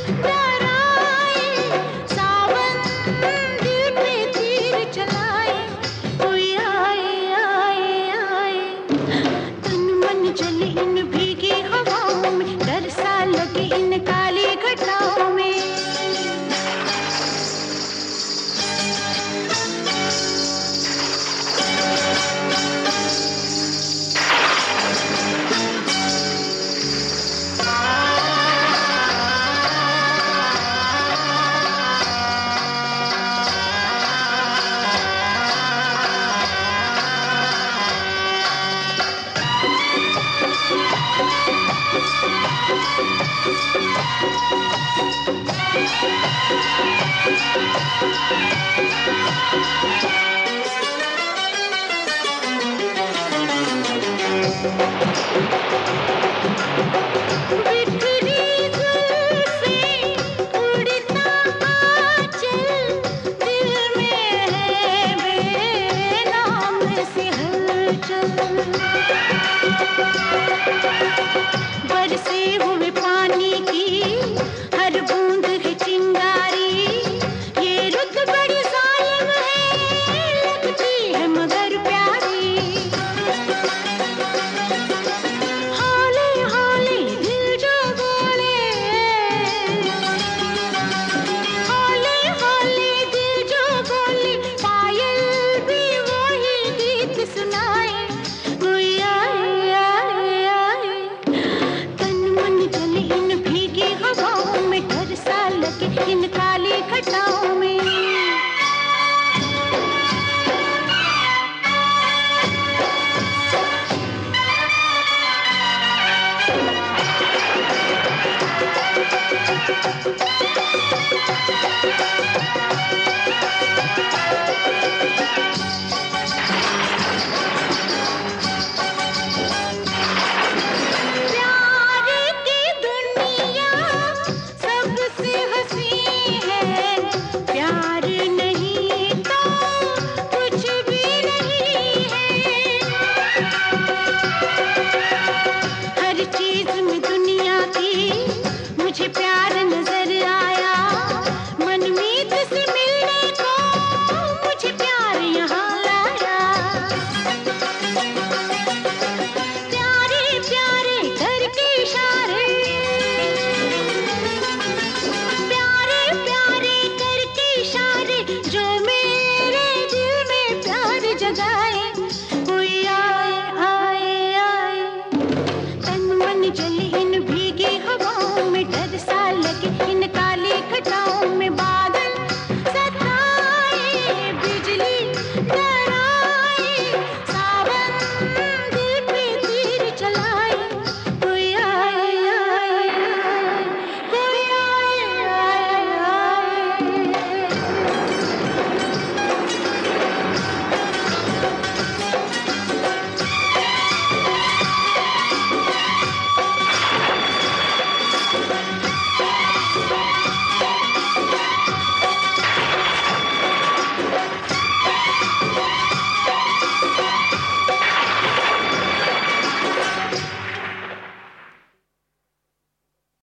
प्यार आए, सावन दिल पे तीर चलाए, कोई आए आए आए। तन मन जले इन भीगी हवाओं में, डर सा लगे इन काली घटाओं में। बरसे हुए पानी की हर बूंद है चिंगारी, ये रुत बड़ी जालिम है, लगती है मगर प्यारी। हौले हौले दिल जो बोले, हौले हौले दिल जो बोले, पायल भी वही गीत सुनाए, कोई आए आए आए। तन मन जले इन भीगी हवाओं में, डर सा लगे इन काली घटाओं में। प्यार की दुनिया सबसे हंसी है, प्यार नहीं तो कुछ भी नहीं है। हर चीज में दुनिया की मुझे प्यार नजर